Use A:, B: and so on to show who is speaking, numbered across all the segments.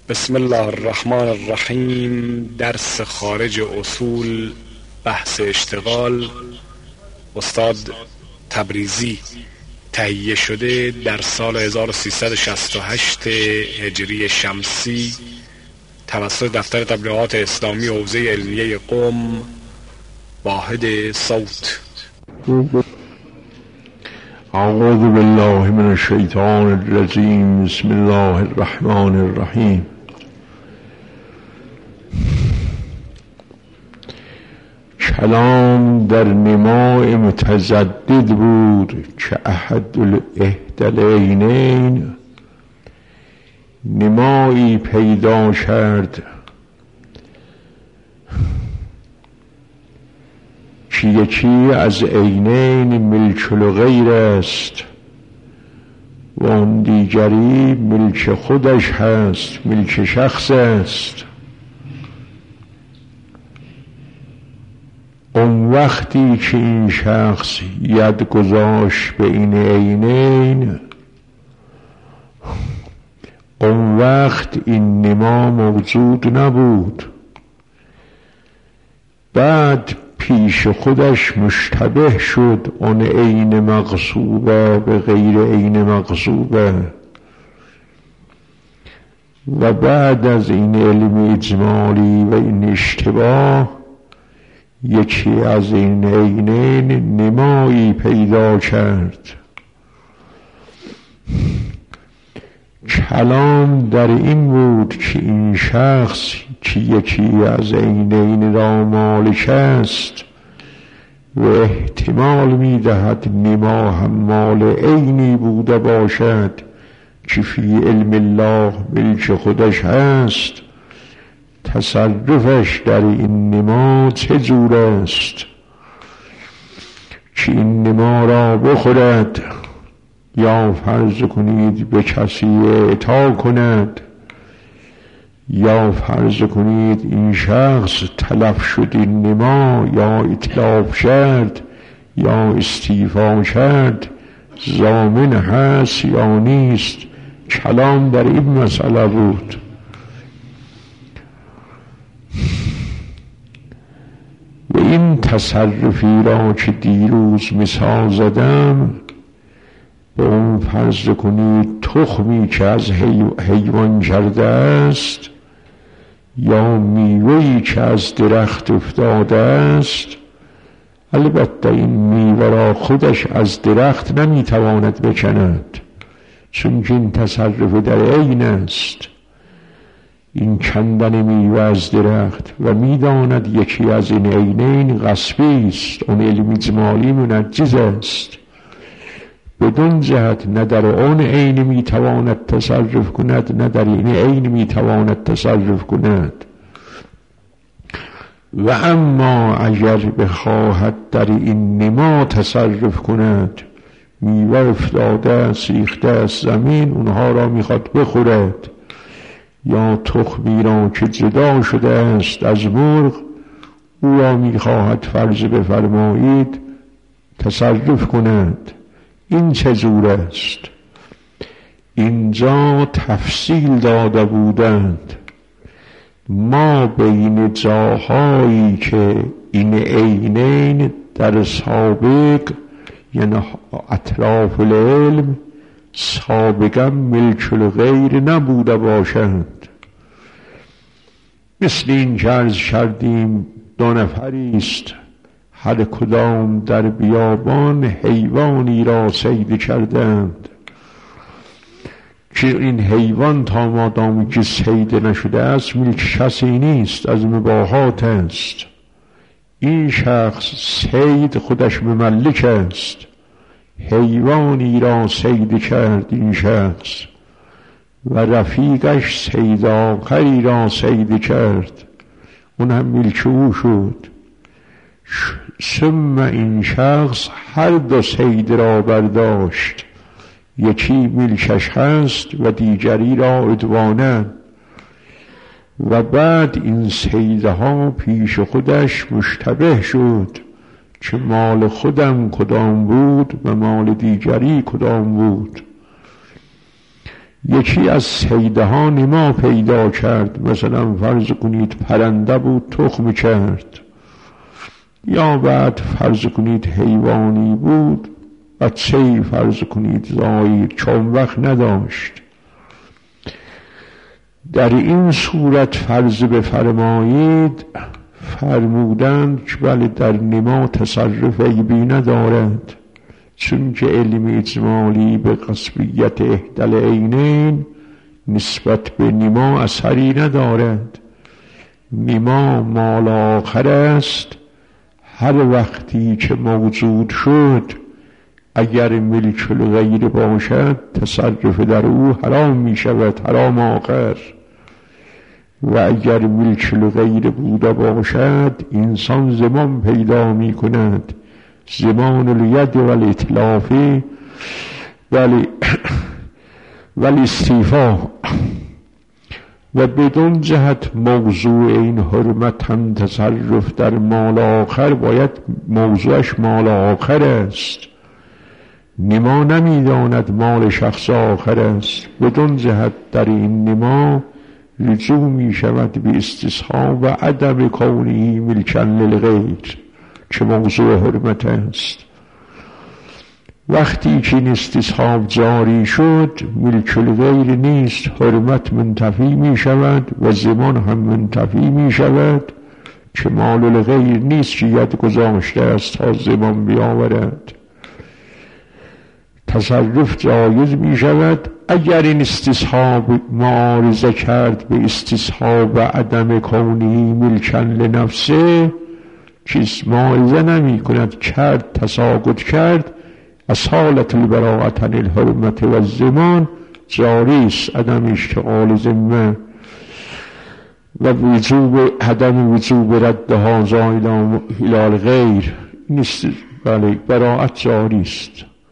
A: بسم الله الرحمن الرحیم. درس خارج اصول، بحث اشتغال، استاد تبریزی. تهیه شده در سال 1368 هجری شمسی توسط دفتر تبلیغات اسلامی حوزه علمیه قم. واحد صوت.
B: اعوذ بالله من الشیطان الرجیم. بسم الله الرحمن الرحیم. کلام در نماع متزدد بود که احد الاحدلینین نمایی پیدا کرد که یکی از عینین ملک الغیر است و اون دیگری ملک خودش هست، ملک شخص است. اون وقتی که این شخص ید گذاشت به این عینین، اون وقت این نما موجود نبود. بعد پیش خودش مشتبه شد اون عین مغصوبه به غیر عین مغصوبه، و بعد از این علم اجمالی و این اشتباه یکی از این عینین نمایی پیدا کرد. کلام در این بود که این شخص که یکی از عینین را مالک است و احتمال می‌دهد نما هم مال عینی بوده باشد که فی علم الله ملک خودش هست، تصرفش در این نما چه جور است که این نما را بخورد یا فرض کنید به کسی اعطا کند، یا فرض کنید این شخص تلف شد این نما یا اتلاف کرد یا استیفا کرد، ضامن هست یا نیست. کلام در این مسئله بود. و این تصرفی را که دیروز مثال زدم، به اون فرض کنید تخمی که از حیوان کرده است یا میوهی که از درخت افتاده است، البته این میوه را خودش از درخت نمیتواند بکند، چون که این تصرف در عین است، این کندن میوه از درخت، و میداند یکی از این عینین غصبی است، اون علم اجمالی منجز است. بدون جهت نه در آن عین میتواند تصرف کند نه در این عین میتواند تصرف کند. و اما اگر بخواهد در این نما تصرف کند، میوه افتاده سیخته از زمین اونها را میخواد بخورد، یا تخمی را که جدا شده است از مرغ او را میخواهد فرض بفرمایید تصرف کند، این چه جور است؟ اینجا تفصیل داده بودند. ما بین جاهایی که این عینین در سابق یعنی اطراف العلم سابقا ملک الغیر نبوده باشند، مثل این که عرض کردیم دو نفری است، هر کدام در بیابان حیوانی را صید کردند که این حیوان تا مادامی که صید نشده است ملک کسی نیست، از مباحات است. این شخص صید خودش مملک است، حیوانی را صید کرد این شخص، و رفیقش صید آخری را صید کرد، اون هم ملک او شد. ثم این شخص هر دو صید را برداشت، یکی ملکش هست و دیگری را عدوانا، و بعد این صیدها پیش خودش مشتبه شد که مال خودم کدام بود و مال دیگری کدام بود. یکی از صیده ها نما پیدا کرد، مثلا فرض کنید پرنده بود تخم کرد، یا بعد فرض کنید حیوانی بود بچه‌ای فرض کنید زایید چون وقت نداشت. در این صورت فرض بفرمایید فرمودند که بله در نما تصرف عیبی ندارد، چون که علم اجمالی به قصبیت احدل عینین نسبت به نما اثری ندارد. نما مال آخر است، هر وقتی که موجود شد اگر ملک الغیر باشد تصرف در او حرام می شود، حرام آخر، و اگر ملک الغیر بوده باشد انسان زمان پیدا می کند، زمان الید و الاطلافی ولی استیفا، و بدون جهت موضوع این حرمت هم تصرف در مال آخر باید موضوعش مال آخر است. نما نمیداند مال شخص آخر است، بدون جهت در این نما رجوع می شود به استصحاب و عدم کونه ملکا للغیر که موضوع حرمت است. وقتی که این استصحاب جاری شد ملک الغیر نیست، حرمت منتفی می شود و زمان هم منتفی می شود که مال الغیر نیست که ید گذاشته است تا زمان بیاورد. تصرف جایز می شود اگر این استصحاب معارضه کرد به استصحاب و عدم کونه ملکا لنفسه، چیز معارضه نمی کند، کرد تساقط کرد، اصالت البراءت عن الحرمت و الزمان جاری است، عدم اشتغال ذمه و عدم وجوب رد هذا الی الغیر نیست، بله براءت جاری است.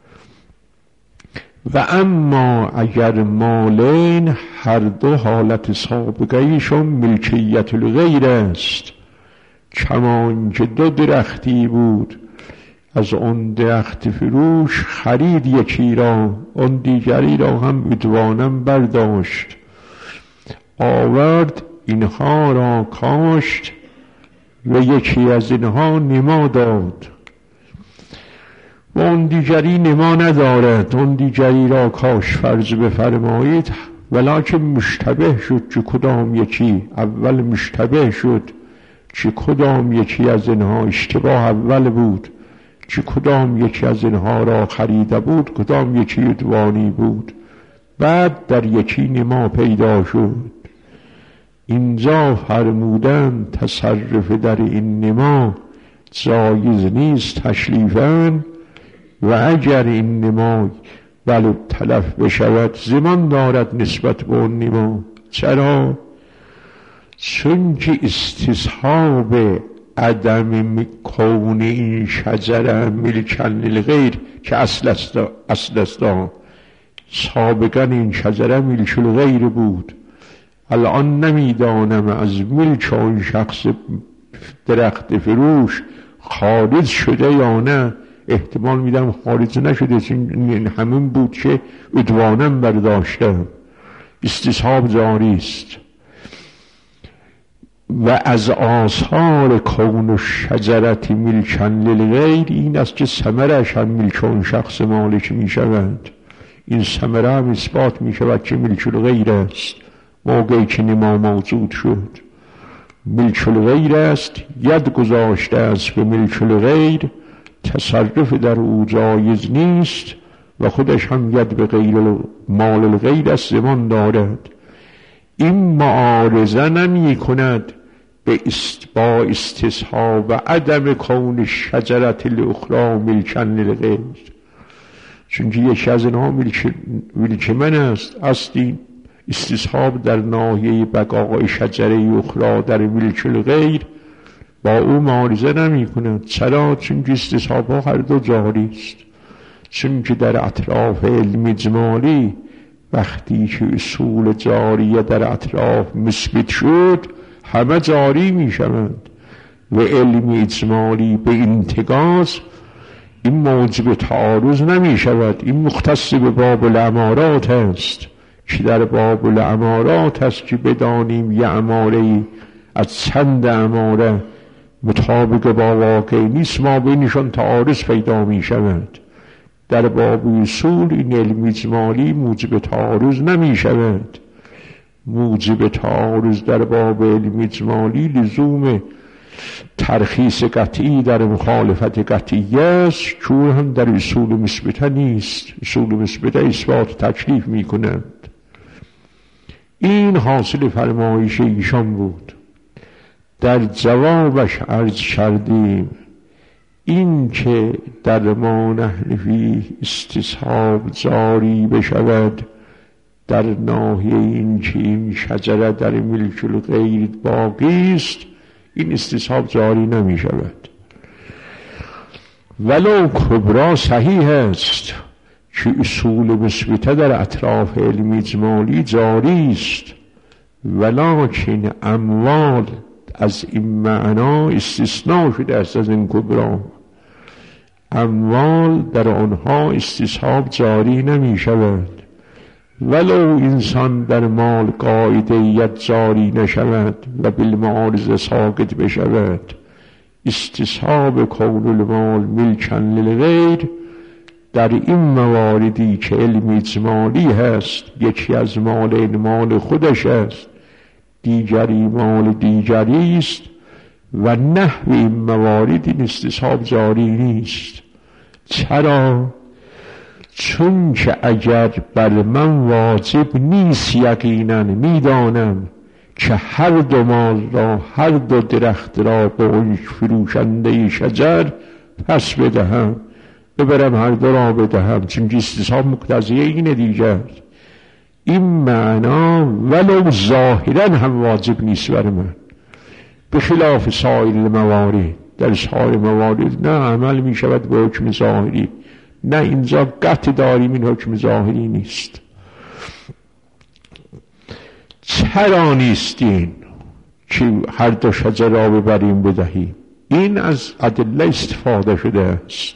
B: و اما اگر مالین هر دو حالت سابقه‌ایشون ملکیت الغیر است، کمان که دو درختی بود، از اون درخت فروش خرید یکی را، اون دیگری را هم عدوانم برداشت، آورد اینها را کاشت و یکی از اینها نما داد و اون دیگری نما ندارد، اون دیگری را کاش فرض بفرمایید، ولکن مشتبه شد که کدام یکی، اول مشتبه شد که کدام یکی از اینها اشتباه اول بود، که کدام یکی از اینها را خریده بود، کدام یکی عدوانی بود، بعد در یکی نما پیدا شد. اینجا فرمودن تصرف در این نما جایز نیست تشلیفاً، و اگر این نما بله تلف بشود زمان دارد نسبت به اون نما. چرا؟ چون که استصحاب عدم کون این شجره ملکا للغیر که اصل است، سابقا این شجره ملک الغیر بود، الان نمیدانم از ملک اون شخص درخت فروش خارج شده یا نه، احتمال میدم خارج نشده، چون همین بود که عدوانم برداشتم، استصحاب جاری است. و از آثار کون شجرت ملکا للغیر این است که ثمرش هم ملک اون شخص مالک می شود، این ثمره هم اثبات می شود که ملک الغیر است. موقعی که نما موجود شد ملک الغیر است، ید گذاشته است به ملک الغیر، تصرف در او جایز نیست و خودش هم ید به غیر مال الغیر است، زمان دارد. این معارضه نمی کند با استصحاب و عدم کون شجرت الاخرى ملکا للغیر، چون که یکی از اینها ملک من است، اصلی استصحاب در ناحیه بقای شجره اخرى در ملک الغیر با او معارضه نمی کند. چرا؟ چون که استصحاب ها هر دو جاری است، چون که در اطراف علم اجمالی وقتی که اصول جاریه در اطراف مثبت شد همه جاری می شوند و علم اجمالی به انتقاض این موجب تعارض نمی شود. این مختص به باب الامارات است که در باب الامارات است که بدانیم یه اماره از چند اماره مطابق با واقع نیست، ما بینشان تعارض پیدا می شود. در باب اصول این علم اجمالی موجب تعارض نمی شود. موجب تعارض در باب علم اجمالی لزوم ترخیص قطعی در مخالفت قطعی است، چون هم در اصول مثبته نیست. اصول مثبته اثبات تکلیف می کنند. این حاصل فرمایش ایشان بود. در جوابش عرض کردیم این که در ما نحن فیه استصحاب جاری بشود در ناحیه این که این شجره در ملک الغیر باقی است، این استصحاب جاری نمی شود. ولو کبرا صحیح است که اصول مثبته در اطراف علم اجمالی جاری است، ولکن اموال از این معنا استثناء شده است. از این کبرا اموال در آنها استصحاب جاری نمی شود. ولو انسان در مال قاعده‌ایت جاری نشود و بالمعارضه ساقط بشود، استصحاب کون المال ملکا للغیر در این مواردی که علم اجمالی هست، یکی از مال این مال خودش است، دیگری مال دیگری است، و نحو این موارد این استصحاب جاری نیست. چرا؟ چون که اگر بر من واجب نیست، یقینا میدانم که هر دو مال را، هر دو درخت را به اون فروشنده شجر پس بدهم، ببرم هر دو را بدهم، چون که استصحاب مقتضیه اینه دیگر. این معنا ولو ظاهرا هم واجب نیست بر من، به خلاف سایر موارد. در سایر موارد نه عمل می شود به حکم ظاهری، نه اینجا قطع داریم این حکم ظاهری نیست. چرا نیستین که هر دو شجر را ببریم بدهیم؟ این از ادله استفاده شده است.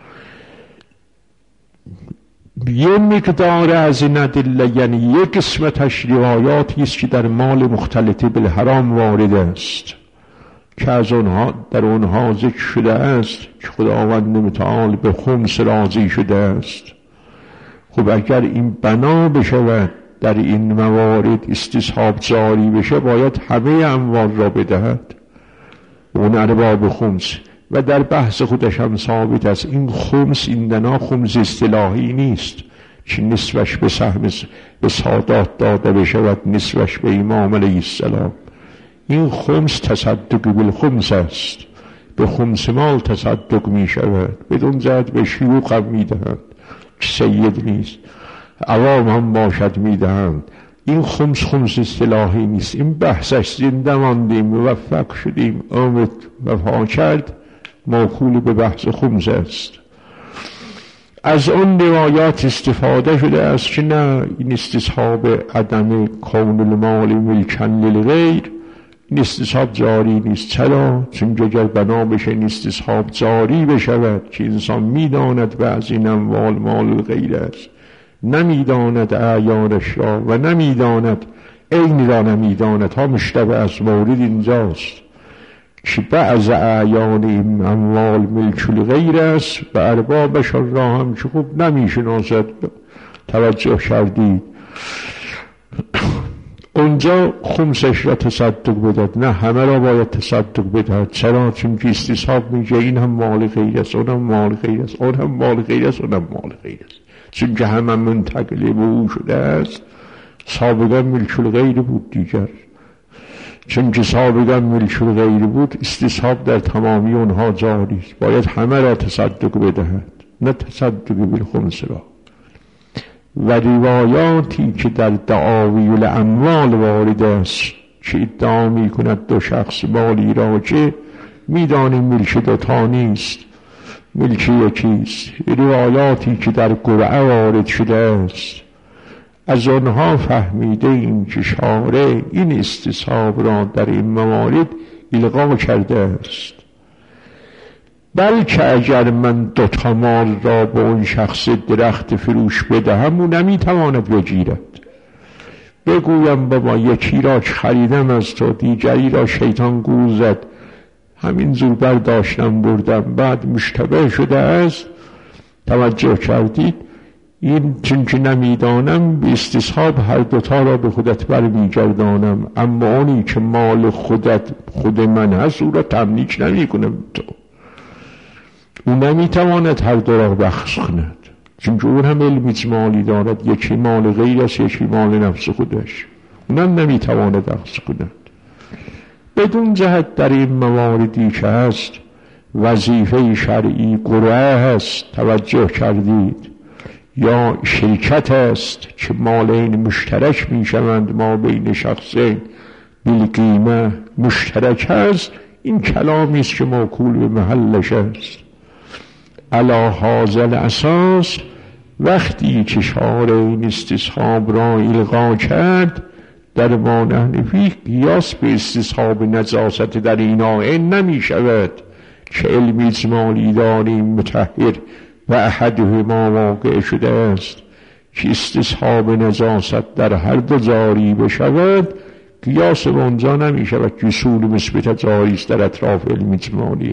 B: یه مقدار از این ادله، یعنی یک قسمتش روایاتی است که در مال مختلط بالحرام وارد است، که از آنها در آنها ذکر شده است که خداوند متعال به خمس راضی شده است. خب اگر این بنا بشود در این موارد استصحاب جاری بشه، باید همه اموال را بدهد اون ارباب خمس. و در بحث خودش هم ثابت است این خمس ایندنا خمس اصطلاحی نیست که نصفش به سهم به سادات داده بشود، نصفش به امام علیه السلام. این خمس تصدق بالخمس است، به خمس مال تصدق می شود، بدون زد به شیوخ هم می دهند که سید نیست، عوام هم باشد می دهند. این خمس خمس اصطلاحی نیست. این بحثش زنده ماندیم، موفق شدیم، امت وفا کرد، موکول به بحث خمس است. از اون روایات استفاده شده است که نه، این استصحاب عدم کون المال ملکا للغیر، این استصحاب جاری نیست. چرا؟ چون اگر بنا بشه این استصحاب جاری بشود که انسان میداند بعض این اموال مال غیر است، نمیداند اعیانش را و نمیداند عین را نمیداند، ها مشتبه از مورد اینجاست که بعض اعیان این اموال ملک الغیر است و اربابش را هم که خوب نمیشناسد. توجه کردید؟ اونجا خمسش را تصدق بدهد، نه همه را باید تصدق بدهد. چرا؟ چون که استصحاب میگه این هم مال غیر است، اون هم مال غیر است، اون هم مال غیر است، اون هم مال غیر است، چون که همه منتقل به او شده است. سابقا ملک الغیر بود دیگر، چون که سابقا ملک الغیر بود استصحاب در تمامی اونها جاری است، باید همه را تصدق بدهد، نه تصدق بالخمس را. و روایاتی که در دعاوی الاموال وارد است که ادعا می کند دو شخص مالی را که میدانیم ملک دوتا نیست، ملک یکیست، روایاتی که در قرعه وارد شده است، از آنها فهمیده این که شارع این استصحاب را در این موارد الغا کرده است. بلکه اگر من دوتا مال را به اون شخص درخت فروش بدهم او نمیتواند بگیرد، بگویم بابا یکی را خریدم از تو، دیگری را شیطان گول زد، همین زور برداشتم بردم، بعد مشتبه شده است. توجه کردید؟ این چون که نمیدانم به استصحاب هر دوتا را به خودت برمیگردانم، اما اونی که مال خود من هست او را تملیک نمی کنم تو. او نمیتواند هر دو را بخش کند، چون اون هم علم اجمالی دارد، یکی مال غیر است یکی مال نفس خودش، اونم نمیتواند بخش کند. بدون جهت در این مواردی که هست وظیفه شرعی قرعه هست، توجه کردید، یا شرکت است که مالین مشترک می شوند ما بین شخصین بالقیمه مشترک هست، این کلامی است که موکول به محلش است. علی هذا الاساس وقتی که شارع این استصحاب را الغا کرد، در ما حنفی قیاس به استصحاب نجاست در این آیه نمی شود که علم اجمالی داریم مطهر و احدهما واقع شده است که استصحاب نجاست در هر دو جاری بشود، قیاس به اونجا نمی شود که اصول مثبت جاری است در اطراف علم اجمالی.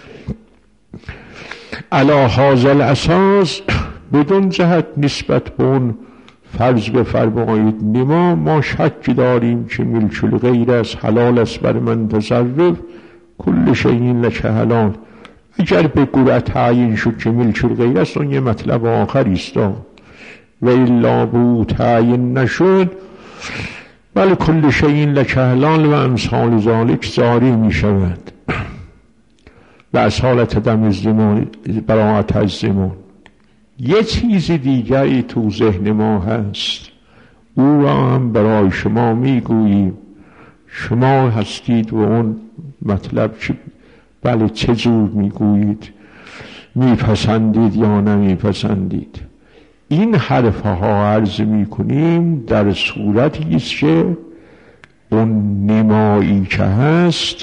B: علی هذا الاساس بدون جهت نسبت به اون فرض بفرمایید نما ما شک داریم که ملک الغیر است، حلال است بر من تصرف، کل شیء لک حلال. اگر به قرعه تعیین شد که ملک الغیر است اون یه مطلب آخری است، و الا به تعیین نشد ولی کل شیء لک حلال و امثال ذالک جاری می شود. و از حالت دم الزمان براءت از زمان. یه چیز دیگری تو ذهن ما هست، او را هم برای شما میگوییم، شما هستید و اون مطلب که بله چه جور میگویید، میپسندید یا نمیپسندید. این حرفها عرض میکنیم در صورتی است که اون نمایی که هست،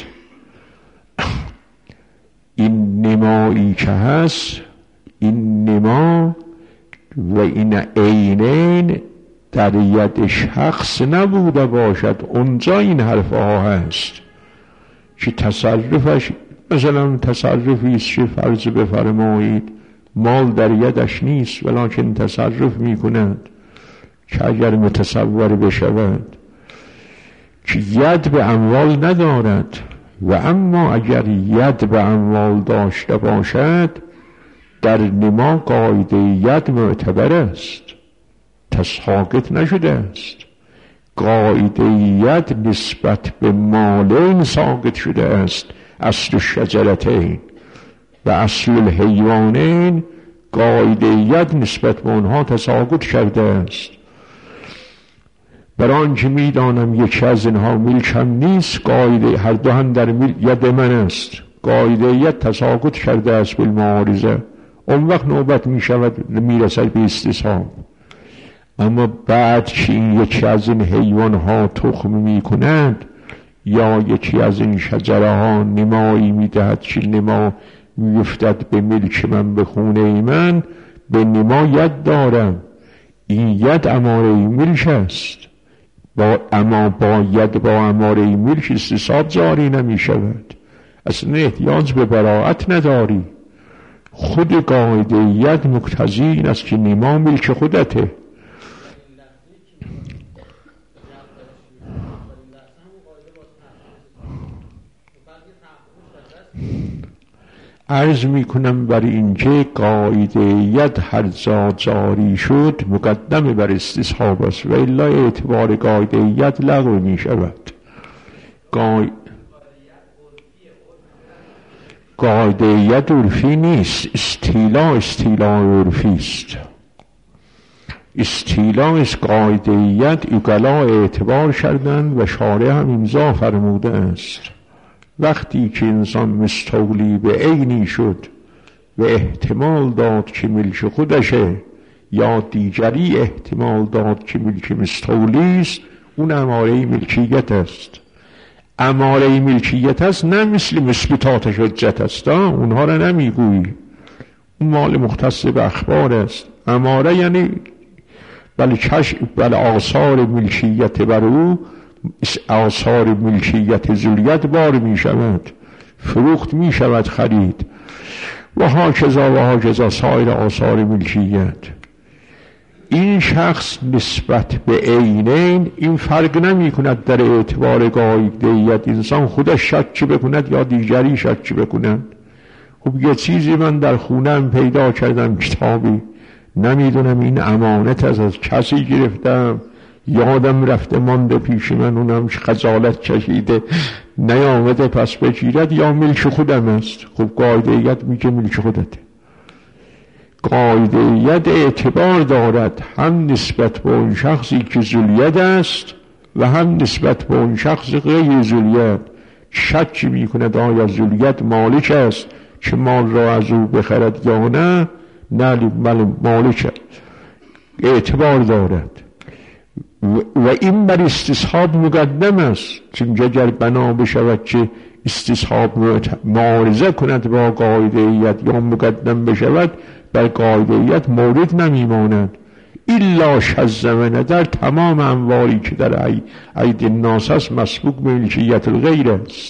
B: این نمایی که هست، این نما و این عینین در ید شخص نبوده باشد، اونجا این حرفها هست که تصرفش مثلا تصرفی است که فرض بفرمایید مال در یدش نیست ولکن تصرف میکنند که اگر متصور بشود که ید به اموال ندارد، و اما اگر ید به اموال داشته باشد در نما قاعده ید معتبر است، تساقط نشده است. قاعده ید نسبت به مالین ساقط شده است، اصل الشجرتین و اصل الحیوانین، قاعده ید نسبت به اونها تساقط کرده است. برای آنکه میدانم یکی از اینها ملکم نیست، قاعده هر دو هم در ید من است، قاعده ید تساقط کرده است بالمعارضه، اون وقت نوبت می شود میرسد به استصحاب. اما بعد که این یکی از این حیوان ها تخم می کند یا یکی از این شجره ها نمایی می دهد که نما می افتد به ملک من، به خونه من، به نما ید دارم، این ید اماره ملک است، اما با ید با اماره ملک استصحاب جاری نمی شود، اصلا احتیاج به براءت نداری. خود قاعده ید مقتضی این است که نما ملک خودته. عرض می کنم بر اینکه قاعده ید هر جا جاری شد مقدم بر استصحاب است و الا اعتبار قاعده ید لغو می شود. قاعده ید عرفی نیست، استیلا عرفی است. استیلا از قاعده ید اقلا اعتبار کردند و شارع هم امضا فرموده است. وقتی که انسان مستولی به عینی شد و احتمال داد که ملک خودشه یا دیگری احتمال داد که ملک مستولی است، اون اماره ملکیت است. اماره ملکیت است، نه مثل مثبتات حجت است، اونها را نمیگویی، اون مال مختص به اخبار است. اماره یعنی بل آثار ملکیت بر او آثار ملکیت ذولیت بار می شود، فروخت می شود، خرید. و هاکذا سایر آثار ملکیت. این شخص نسبت به عینین این فرق نمی کند در اعتبار قاعده‌ایت انسان خودش شک بکند یا دیگری شک بکند. خب یه چیزی من در خونم پیدا کردم، کتابی، نمیدونم این امانت از کسی گرفتم، یادم رفته مانده پیش من، اونم خجالت کشیده نیامده پس بگیرد، یا ملک خودم است. خب قاعده‌ایت میگه ملک خودته. قاعده‌ایت اعتبار دارد هم نسبت به اون شخصی که ذولیت است و هم نسبت به اون شخص غیر ذولیت. شک میکند آیا ذولیت مالک است که مال را از او بخرد یا نه؟ نه، مالک است، اعتبار دارد. و این بر استصحاب مقدم است، چون اگر بنا بشود که استصحاب معارضه کند با قاعده‌ایت یا مقدم بشود بر قاعده‌ایت مورد نمیماند. الا شذ در تمام اموالی که در عید الناس است مسبوق به ملکیت الغیر است.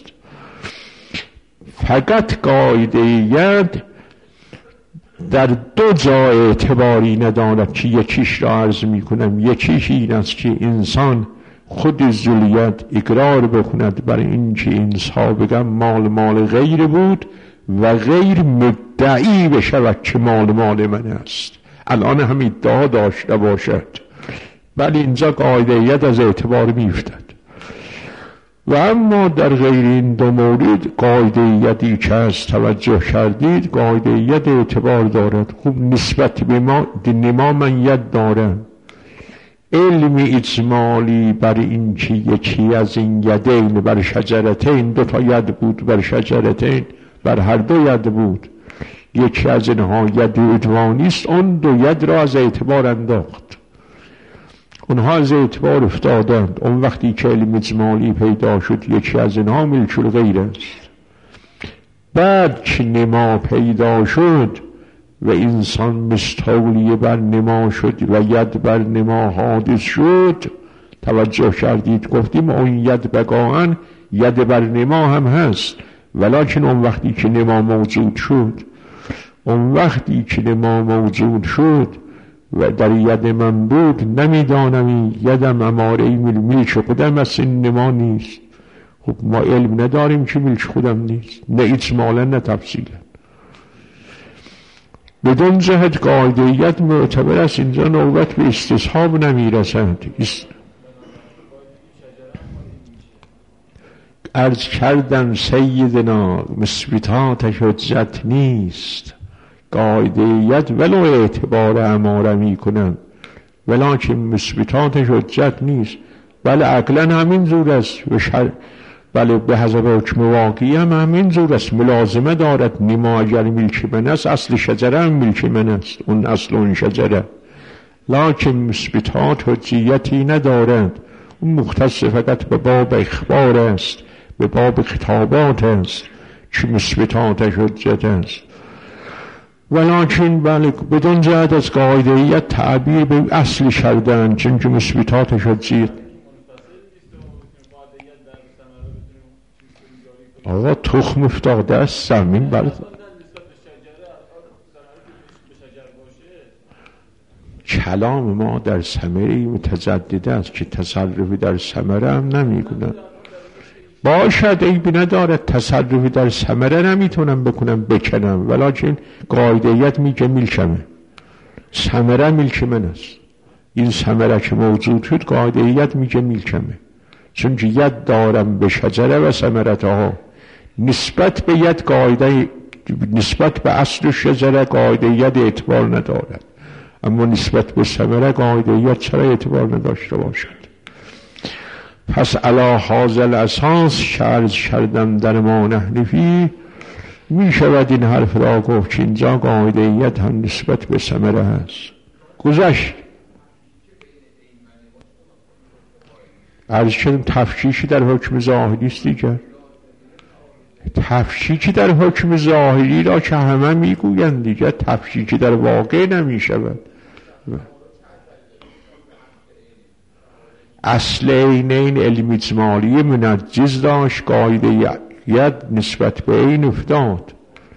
B: فقط قاعده‌ایت در دو جا اعتباری ندارد که یکیش را عرض می کنم. یکیش این است که انسان خود ذولیت اقرار بکند بر این که این سابقا مال غیر بود و غیر مدعی بشود که مال من است، الان هم ادعا داشته باشد، ولی اینجا قاعده‌ایت از اعتبار می افتد. و اما در غیر این دو مورد قاعده‌ایتی که از توجه کردید قاعده‌ایت اعتبار دارد. خوب نسبت به ما دنما من ید دارم، علم اجمالی بر این که یکی از این یدین بر شجرتین، دو تا ید بود بر شجرتین، بر هر دو ید بود، یکی از اینها ید ادوانی است، اون دو ید را از اعتبار انداخت، اونها از اعتبار افتادند. اون وقتی که علم اجمالی پیدا شد یکی از اینها ملک الغیر است. بعد که نما پیدا شد و انسان مستولی بر نما شد و ید بر نما حادث شد، توجه کردید گفتیم اون ید بقاعاً ید بر نما هم هست، ولیکن اون وقتی که نما موجود شد و در ید من بود، نمیدانم این یدم اماره ملک خودم است، این نما نیست. خب ما علم نداریم که ملک خودم نیست، نه اجمالا نه تفصیلا. بدون جهت قاعده‌ایت معتبر است. اینجا نوبت به استصحاب نمیرسد. عرض کردن سیدنا مثبتات حجت نیست. قاعده‌ایت ولو اعتبار اماره می کنند ولیکن مثبتات حجت نیست، بله عقلا همین زور است بله به حسب حکم واقعی هم همین زور است، ملازمه دارد. نما اگر ملک من است اصل شجره هم ملک من است، اون اصل اون شجره، لکن مثبتات حجیتی ندارد. اون مختص فقط به باب اخبار است، به باب خطابات است که مثبتات حجت است. ولیکن بله بدون جهت از قاعده‌ایت تعبیر به اصل کردن، چون که مثبتات حجیت. آقا تخم افتاده است زمین برد. کلام ما در ثمره متجدد است که تصرفی در ثمره هم نمی کنند. باشد عیبی ندارد، تصرفی در ثمره نمیتونم بکنم ولیکن قاعده‌ایت میگه ملکمه، ثمره ملک من است. این ثمره که موجود شد قاعده‌ایت میگه ملکمه، چون که ید دارم به شجره و ثمرتها. نسبت به ید قاعده، نسبت به اصل شجره قاعده‌ایت اعتبار ندارد، اما نسبت به ثمره قاعده‌ایت چرا اعتبار نداشته باشد؟ پس علی حاصل اساس شرط کردم در ما نحنفی می شود این حرف را گفت که اینجا قاعده‌ایت هم نسبت به ثمره هست. گذشت عرض کردم تفکیکی در حکم ظاهری است دیگر. تفکیکی در حکم ظاهری را که همه میگویند دیگر، تفکیکی در واقع نمی شود. اصل عینین علم اجمالی منجز داشت، قاعده‌یت نسبت به عین افتاد.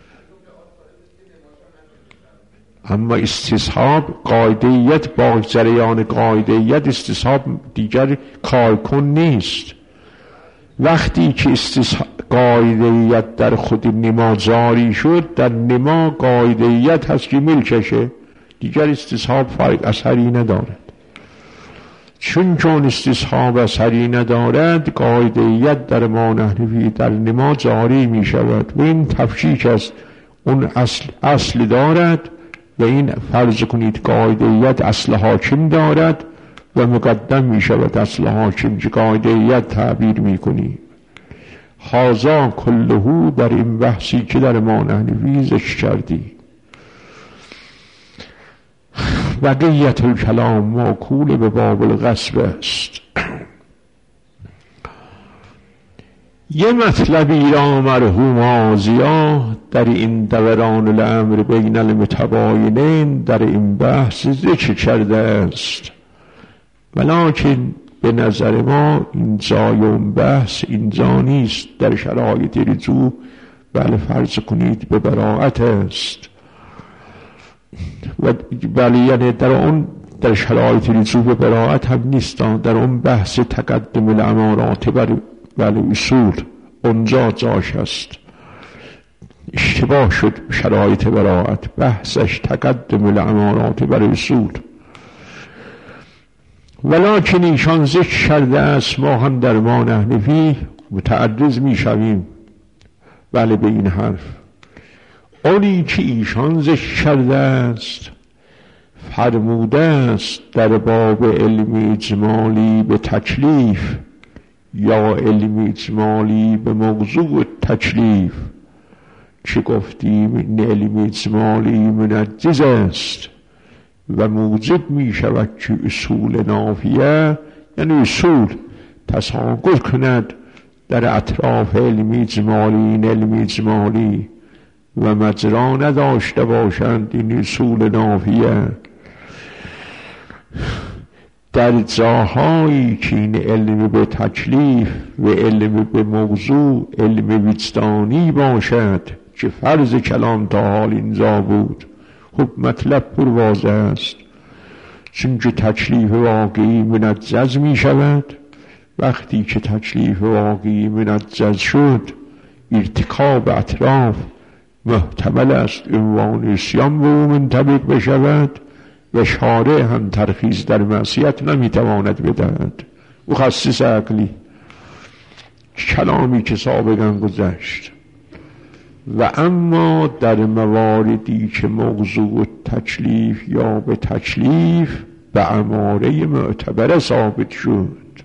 B: اما استصحاب قاعده‌یت با جریان قاعده‌یت استصحاب دیگر کارکن نیست. وقتی که قاعده‌یت در خود نما جاری شد، در نما قاعده‌یت هست که ملکشه، دیگر استصحاب فرق اثری ندارد. چون استصحاب اثری ندارد، قاعده‌یت در ما نحوی در نما جاری می شود و این تفکیک است. اون اصل دارد و این فرض کنید قاعده‌یت اصل حاکم دارد و مقدم می شود اصل حاکم که قاعده‌یت تعبیر می کنی. هذا کلهو در این بحثی که در ما نحوی ذکر کردی. بقیت الکلام موکول به باب الغصب است. یه مطلبی را مرحوم آزیا در این دوران الامر بین المتباینین در این بحث ذکر کرده است، ولکن به نظر ما این جای اون بحث اینجا نیست. در شرایط رجوع بله فرض کنید به براءت است، ولی یعنی در شرایط رجوع به براءت هم نیست. در اون بحث تقدم الامارات بر اصول اونجا جاش است. اشتباه شد شرایط براءت، بحثش تقدم الامارات بر اصول. ولکن ایشان ذکر کرده است، ما هم در ما نحنفی متعرض می شویم بله به این حرف. اونی که ایشان ذکر کرده است فرموده است در باب علم اجمالی به تکلیف یا علم اجمالی به موضوع تکلیف که گفتیم این علم اجمالی منجز است و موجب می شود که اصول نافیه یعنی اصول تساقط کند در اطراف علم اجمالی. این علم اجمالی و مجرا نداشته باشند این اصول نافیه. در جاهایی که این علم به تکلیف و علم به موضوع علم وجدانی باشد که فرض کلام تا حال اینجا بود، خب مطلب پر واضح است. چون که تکلیف واقعی منجز می شود. وقتی که تکلیف واقعی منجز شد، ارتکاب اطراف محتمل است عنوان اسیان به او منطبق بشود و شارع هم ترخیص در معصیت نمیتواند بدهد. مخصص عقلی کلامی که سابقا گذشت. و اما در مواردی که موضوع تکلیف یا به تکلیف به اماره معتبره ثابت شد،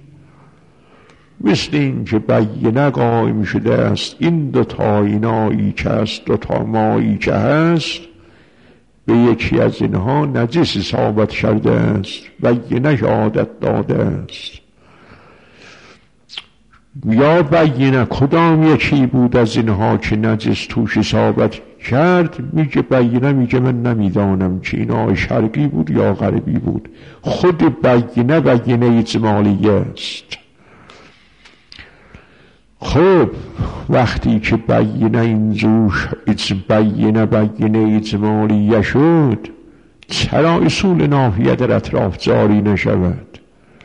B: مثل این که بینه قائم شده است این دوتا اینایی که هست دوتا مایی که هست به یکی از اینها نجس ثابت شده است، بینه شهادت داده است. یا بینه کدام یکی بود از اینها که نجس توش ثابت کرد؟ میگه بینه میگه من نمیدانم که اینا شرقی بود یا غربی بود. خود بینه اجمالیه است. خب وقتی که بینه اینجور بینه اجمالیه شد، چرا اصول نافیه در اطراف جاری نشود؟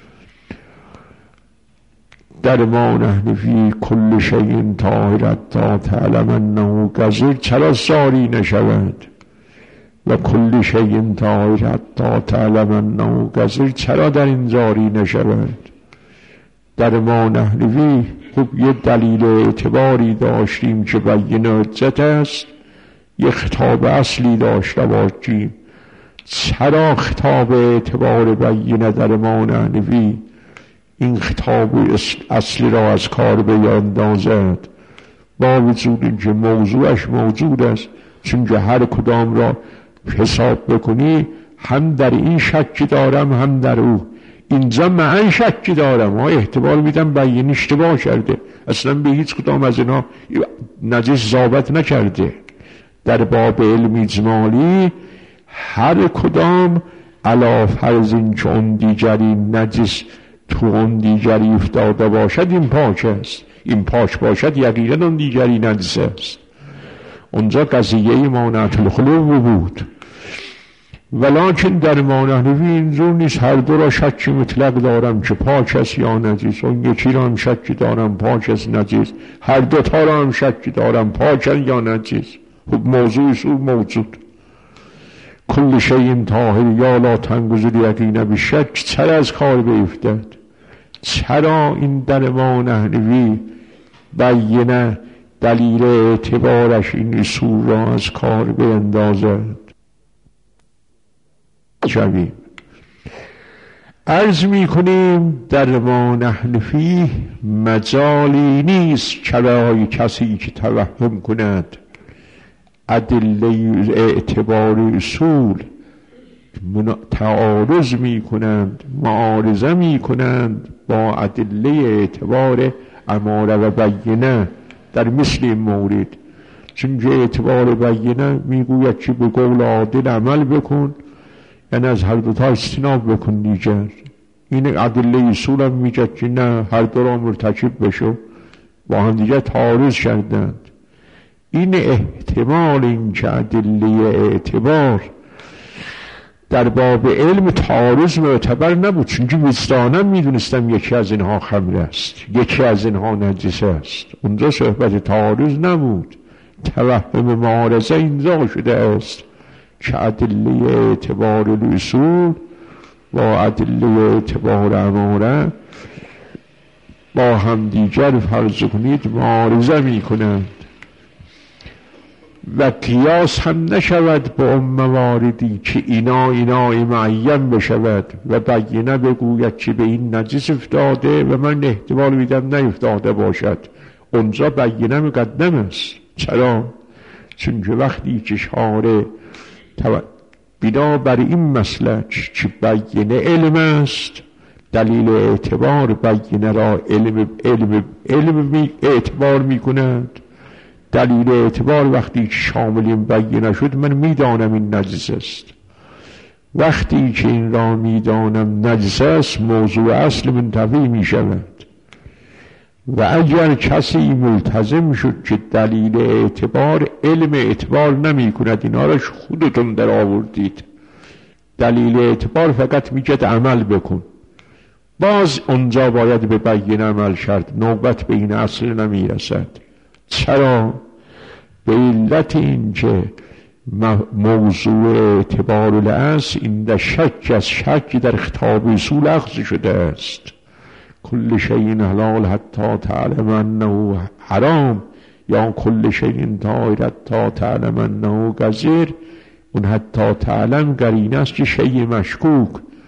B: در ما نحنفی کل شیء طاهر تا تعلم انه قذر چرا جاری نشود؟ و کل شیء طاهر تا تعلم انه قذر چرا در این جاری نشود؟ در ما نحنفی خب یه دلیل اعتباری داشتیم که بینه حجت است، یه خطاب اصلی داشته باشیم. چرا خطاب اعتبار بینه در ما نحنفی این خطاب اصلی را از کار بیاندازد با وجود اینکه موضوعش موجود است؟ چون که هر کدام را حساب بکنی هم در این شک دارم هم در او. اینجا من شک دارم احتمال میدم بینه اشتباه کرده، اصلا به هیچ کدام از اینا نجس ثابت نکرده. در باب علم اجمالی هر کدام علا فرض این چون دیگری نجس تو اون دیگری افتاده باشد این پاک است، این پاک باشد یقینا اون دیگری نجس است. اونجا قضیه مانعت الخلو بود. ولکن در ما نحنفی اینجور نیست، هر دو را شکی مطلق دارم که پاک است یا نجس، اون یکی را هم شکی دارم پاک است نجس، هر دو تا را هم شکی دارم پاک است یا نجس. خب موضوع سو موجود کل شیء طاهر یا لا تنقض الیقین بالشک. چرا از کار بیفتد؟ چرا این در ما نحنفی بینه دلیل اعتبارش این اصول را از کار بیندازد؟ شویم عرض می کنیم در ما نحنفی مجالی نیست که برای کسی که توهم کند ادله اعتبار اصول تعارض می کنند، معارضه می کنند با ادله اعتبار اماره و بینه در مثل این مورد. چون که اعتبار بینه می گوید که به قول عادل عمل بکن، یعنی از هر دوتا اجتناب بکن دیگر. این ادله اصول هم میگه که نه، هر دو را مرتکب بشو، با هم دیگر تعارض کردند. این احتمال این که ادله اعتبار در باب علم تعارض معتبر نبود، چون که وجدانم میدونستم یکی از اینها خمر است، یکی از اینها نجس است. اونجا صحبت تعارض نبود، توهم معارضه اینجا شده است که ادله اعتبار الاصول و ادله اعتبار اماره با هم دیگر فرض کنید معارضه می کنند و قیاس هم نشود با اون مواردی که اینا معین بشود و بینه بگوید که به این نجس افتاده و من احتمال میدم نیفتاده باشد. اونجا بینه مقدم است. چرا؟ چون که وقتی که شارع بنا بر این مسلک که بینه علم است، دلیل اعتبار بینه را علم اعتبار می کند. دلیل اعتبار وقتی که شامل این بینه شد من میدانم این نجس است. وقتی که این را میدانم نجس است موضوع اصل منتفی می شود. و اگر کسی ملتزم شد که دلیل اعتبار علم اعتبار نمی کند، اینا را خودتون در آوردید، دلیل اعتبار فقط میگه عمل بکن، باز اونجا باید به بینه عمل کرد، نوبت به این اصل نمی رسد. چرا؟ به علت این که موضوع اعتبار الاصل این در شک از شک در خطاب اصول اخذ شده است. کل شیء حلال حتی تعلم انه حرام، یا کل شیء طاهر حتی تعلم انه قذر. اون حتی تعلم قرینه است که شیء مشکوک.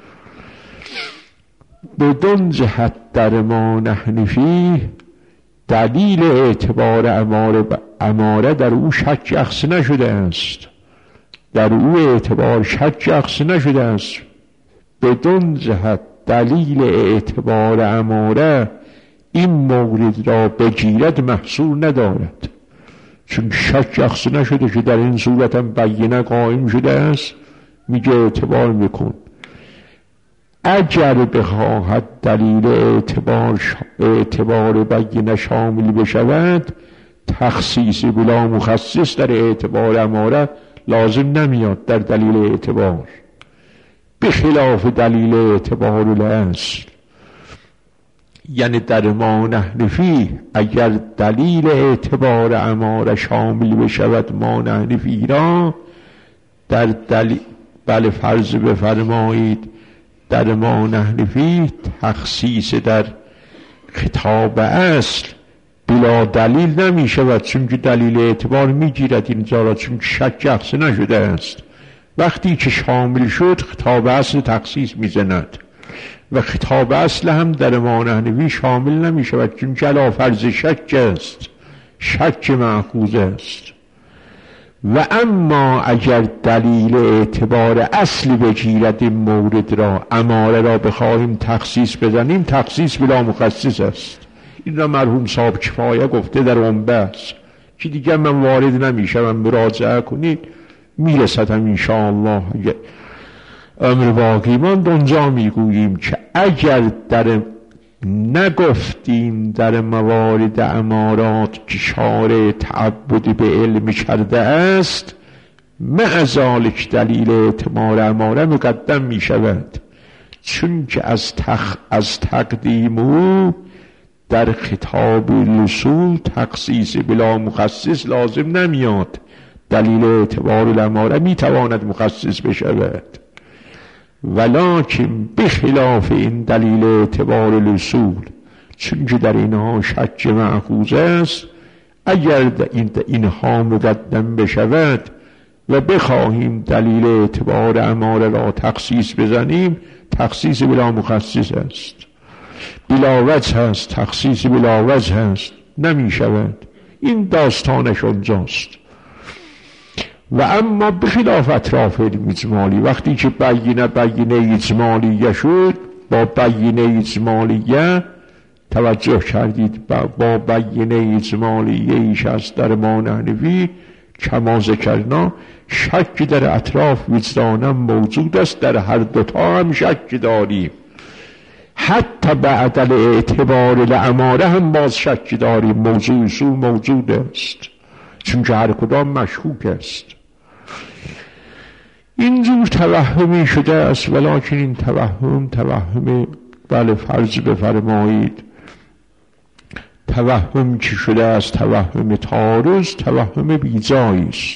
B: بدون جهت در ما نحنفی دلیل اعتبار اماره در او شک اخذ نشده است، در او اعتبار شک اخذ نشده است. بدون جهت دلیل اعتبار اماره این مورد را بگیرد محصول ندارد، چون شک اخذ نشده که در این صورت هم بینه قائم شده است، میگه اعتبار میکن. اگر بخواهد دلیل اعتبار بینه شامل بشود، تخصیص بلا مخصص در اعتبار اماره لازم نمیاد در دلیل اعتبار، بخلاف دلیل اعتبار الاصل. یعنی در ما نحنفی اگر دلیل اعتبار اماره شامل بشود ما نحنفی را در دلیل، بله فرض بفرمایید در ما نحنفی تخصیص در خطاب اصل بلا دلیل نمی شود، چون که دلیل اعتبار می گیرد اینجا را، چون شک اخذ نشده است. وقتی که شامل شد خطاب اصل تخصیص می زند و خطاب اصل هم در ما نحنفی شامل نمی شود، چون که علی فرض شک است، شک معکوز است. و اما اگر دلیل اعتبار اصل بگیرد این مورد را، اماره را بخواهیم تخصیص بزنیم، تخصیص بلا مخصص است. این را مرحوم صاحب کفایه گفته در اون بحث که دیگه من وارد نمیشم، مراجعه کنید میرسدم انشاءالله. امر باقی ماند اونجا میگوییم که اگر در نگفتیم در موارد امارات که شارع تعبد به علم کرده است، مع ذالک دلیل اعتبار اماره مقدم می شود، چون که از تقدیم او در خطاب لزوم تخصیص بلا مخصص لازم نمیاد. دلیل اعتبار الاماره می تواند مخصص بشود، ولکن بخلاف این دلیل اعتبار الاصول، چون که در اینها شک مأخوذ است. اگر اینها مقدم بشود و بخواهیم دلیل اعتبار اماره را تخصیص بزنیم، تخصیص بلا مخصص است، بلا وجه هست، تخصیص بلا وجه هست، نمی شود. این داستانش اونجاست. و اما بخلاف اطراف علم اجمالی، وقتی که بینه اجمالیه شد، با بینه اجمالیه توجه کردید، با بینه اجمالیه ایش از در ما نحنفی کما ذکرنا، شک در اطراف وجدانم موجود است، در هر دوتا هم شک داریم، حتی بعد اعتبار الاماره هم باز شک داریم، موضوع اصول موجود است، چون که هر کدام مشکوک است. اینجور توهمی شده است، ولکن این توهم بله فرض بفرمایید توهم چی شده است؟ توهم تعارض، توهم بیجایی است.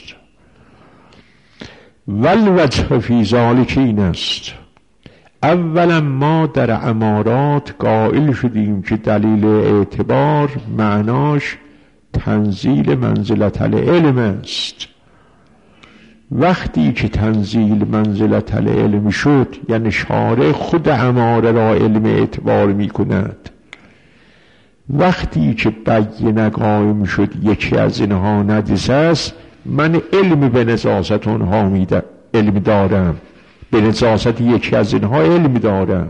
B: والوجه فی ذلک این است: اولا ما در امارات قائل شدیم که دلیل اعتبار معناش تنزیل منزلت العلم است. وقتی که تنزیل منزلت العلم شد، یعنی شارع خود اماره را علم اعتبار می کند. وقتی که بینه قائم شد یکی از اینها نجس است، من علم به نجاست اونها علم دارم، به نجاست یکی از اینها علم دارم.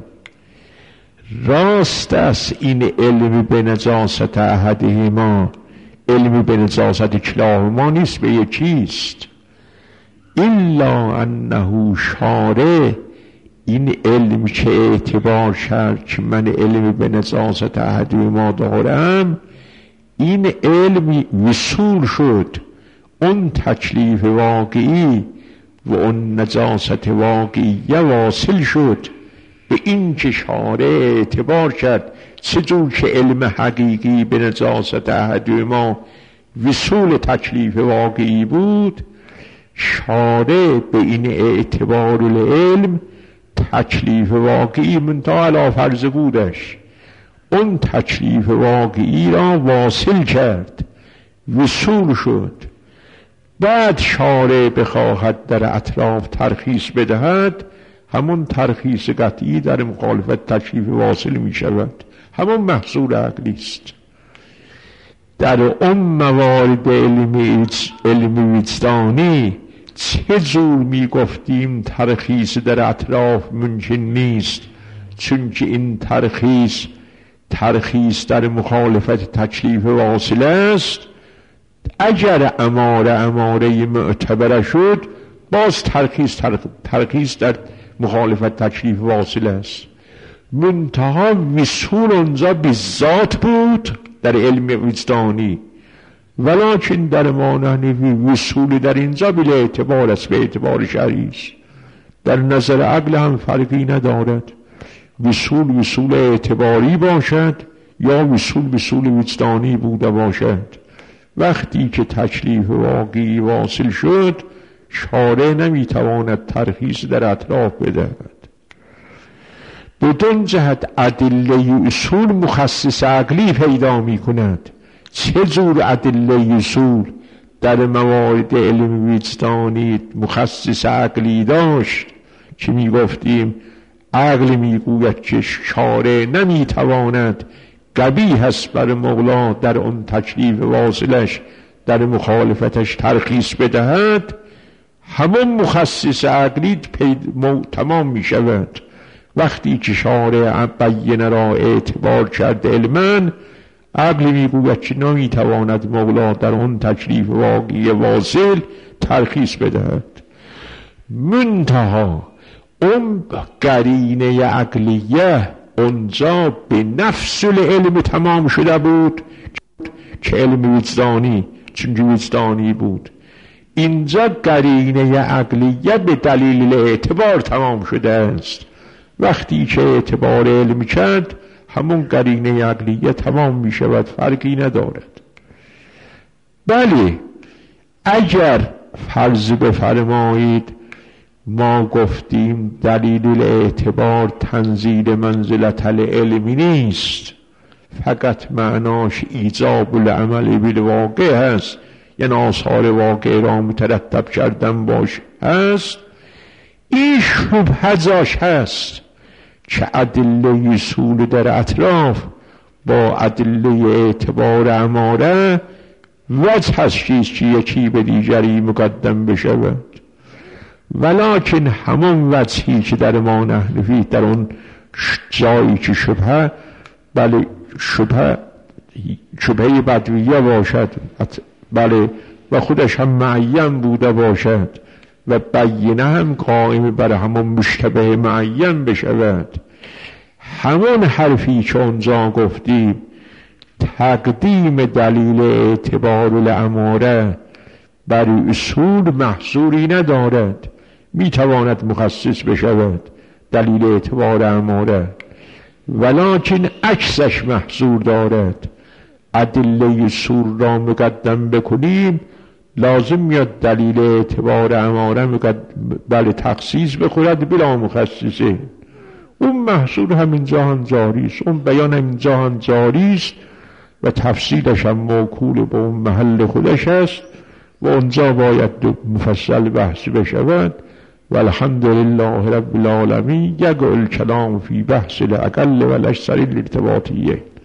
B: راست است این علم به نجاست احدهما علم به نجاست کلاهما نیست، به یکیست. الا انه شارع این علم که اعتبار کرد که من علم به نجاست احدهما دارم، این علم وصول شد، اون تکلیف واقعی و اون نجاست واقعیه واصل شد به این که شارع اعتبار کرد. چجور که علم حقیقی به نجاست احدهما وصول تکلیف واقعی بود، شارع به این اعتبار العلم تکلیف واقعی منتها علی فرض بودش، اون تکلیف واقعی را واصل کرد، وصول شد. بعد شارع بخواهد در اطراف ترخیص بدهد، همون ترخیص قطعی در مخالفت تکلیف واصل می شود، همون محصول عقلی است. در اون موارد علمی وجدانی چه جور می گفتیم ترخیص در اطراف ممکن نیست؟ چون که این ترخیص در مخالفت تکلیف واصل است. اگر اماره معتبره شد، باز ترخیص در مخالفت تکلیف واصل است. منتها وصول اونجا بالذات بود در علم وجدانی، ولکن در ما نحنفی وصول در اینجا بلا اعتبار است، به اعتبار شرعی است. در نظر عقل هم فرقی ندارد وصول اعتباری باشد یا وصول وجدانی بوده باشد. وقتی که تکلیف واقعی واصل شد، شارع نمیتواند ترخیص در اطراف بدهد. بدون جهت ادله اصول مخصص عقلی پیدا می کند. چه جور ادله اصول در موارد علم وجدانی مخصص عقلی داشت که می گفتیم عقل می گوید که شارع نمی تواند قبیح است بر مولا در اون تکلیف واصلش در مخالفتش ترخیص بدهد، همون مخصص عقلی تمام می شود. وقتی که شارع بینه را اعتبار کرد علماً، عقل میگوید که نمیتواند مولا در اون تکلیف واقعی واصل ترخیص بدهد. منتها اون قرینه عقلیه اونجا به نفس العلم تمام شده بود که علم وجدانی، چون وجدانی بود. اینجا قرینه عقلیه به دلیل اعتبار تمام شده است. وقتی که اعتبار علم کرد، همون قرینه عقلیه تمام می شود، فرقی ندارد. بله، اگر فرض بفرمایید ما گفتیم دلیل اعتبار تنزیل منزلت العلمی نیست، فقط معناش ایجاب العمل بالواقع هست، یعنی آثار واقع را مترتب کردن باش هست، این شبهه جاش هست که ادله اصول در اطراف با ادله اعتبار اماره وجه هست که یکی به دیگری مقدم بشود، ولکن همون وجهی که در ما نحنفی در اون جایی که شبهه، بله شبهه بدویه باشد، بله، و خودش هم معین بوده باشد و بینه هم قائم بر همون مشتبه معین بشود، همون حرفی که اونجا گفتیم تقدیم دلیل اعتبار الاماره بر اصول محظوری ندارد، میتواند مخصص بشود دلیل اعتبار اماره، ولکن عکسش محظور دارد. ادله اصول را مقدم بکنیم لازم میاد دلیل اعتبار اماره بله تخصیص بخورد بلا مخصصه. اون محظور همینجا هم جاری است، اون بیان همینجا هم جاری است و تفصیلش هم موکول به اون محل خودش است و اونجا باید مفصل بحث بشود. والحمدلله رب العالمین. یقع الکلام فی بحث الاقل و الاکثر الارتباطیه.